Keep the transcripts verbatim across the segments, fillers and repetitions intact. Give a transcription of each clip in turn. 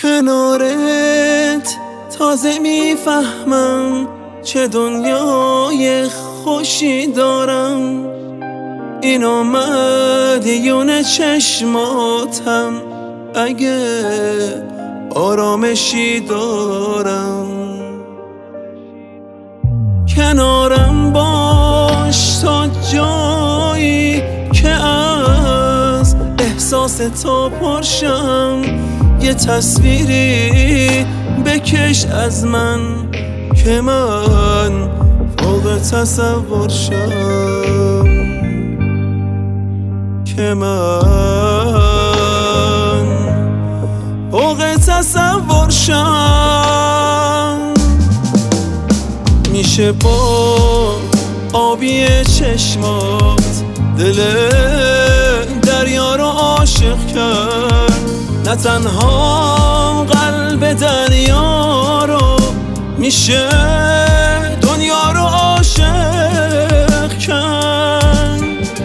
کنارت تازه میفهمم چه دنیای خوشی دارم. اینا مدیون چشماتم اگه آرامشی دارم. کنارم باش تا جایی که از احساس تو پرشم. یه تصویری بکش از من که من فوق تصور شم، که من فوق تصور شم. میشه با آبی چشمات دل دریا رو عاشق کرد، نه تنها قلب دریا رو، میشه دنیا رو عاشق کرد.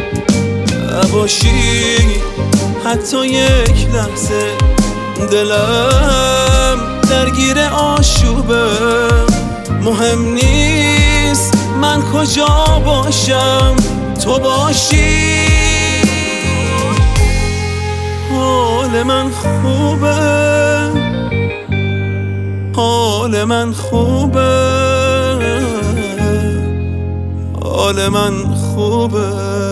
نباشی حتی یک لحظه دلم درگیر آشوبه. مهم نیست من کجا باشم، تو باشی. حال من خوبه، حال من خوبه، حال من خوبه.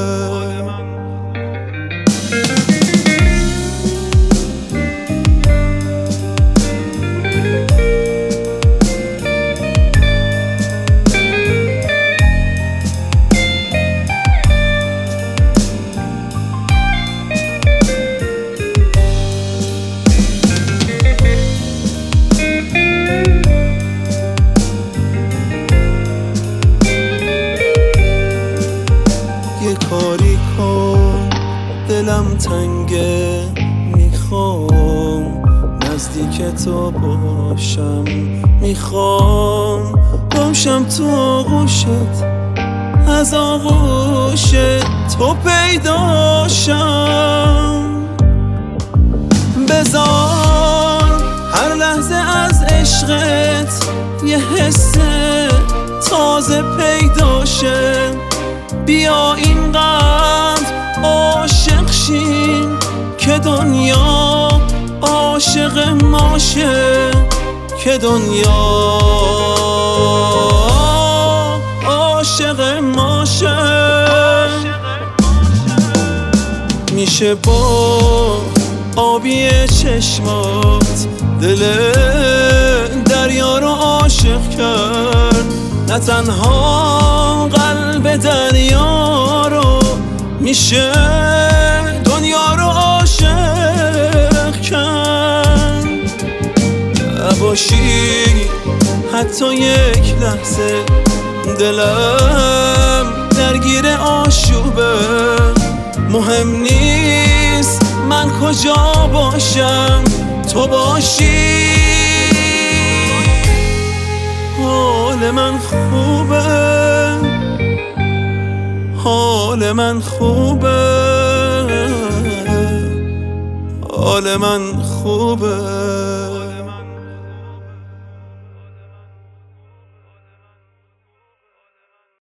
کاری کن دلم تنگه، میخوام نزدیک تو باشم، میخوام باشم تو آغوشت، از آغوش تو پیداشم. بذار هر لحظه از عشقت یه حس تازه پیداشه. بیا اینقدر عاشق شیم که دنیا عاشق ماشه، که دنیا عاشق ماشه. میشه با آبی چشمات دل دریا رو عاشق کرد، نه تنها قلب دریا رو، میشه دنیا رو عاشق کرد. نباشی حتی یک لحظه دلم درگیر آشوبه. مهم نیست من کجا باشم، تو باشی. حال من خوبه، حال من خوبه، حال من خوبه.